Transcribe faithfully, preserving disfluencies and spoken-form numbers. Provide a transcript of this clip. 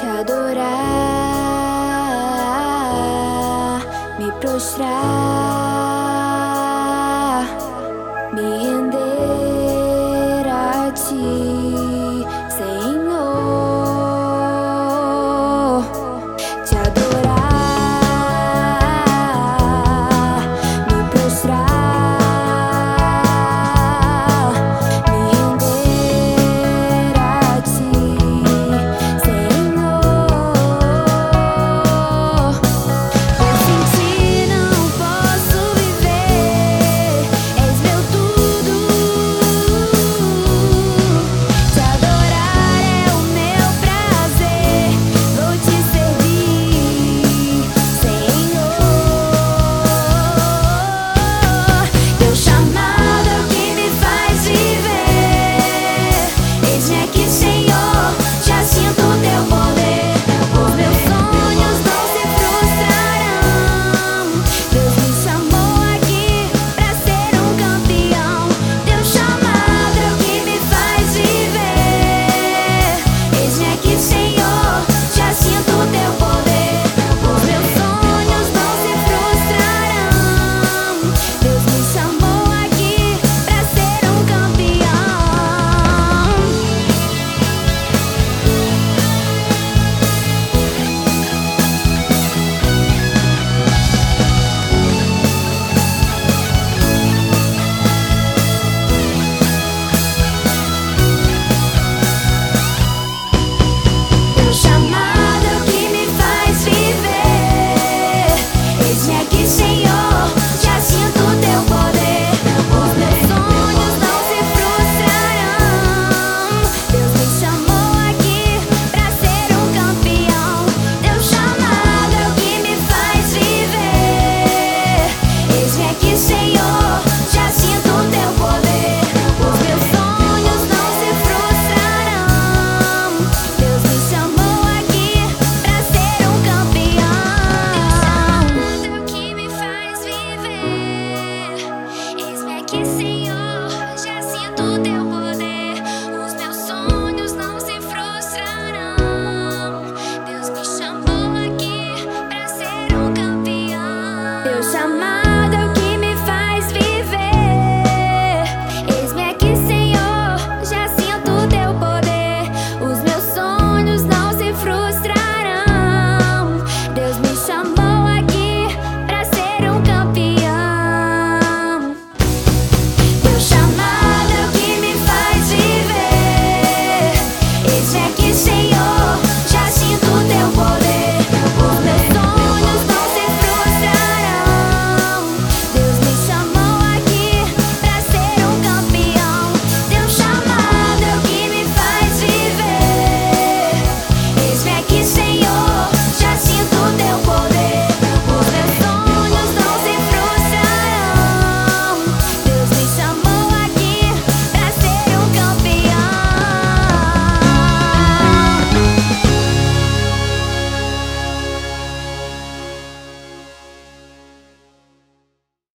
te adorar, me prostrar, me render a ti, Senhor. Te adorar, me prostrar, me render a ti, Senhor. Pois sem ti não posso viver, és meu tudo. Te adorar é o meu prazer, vou te servir, Senhor. Teu chamado é o que me faz viver. Eis-me aqui, Senhor, já sinto teu poder. Os meus sonhos não se frustrarão. Deus me chamou aqui pra ser um campeão. Teu chamado é o que me faz viver. Eis-me aqui, Senhor.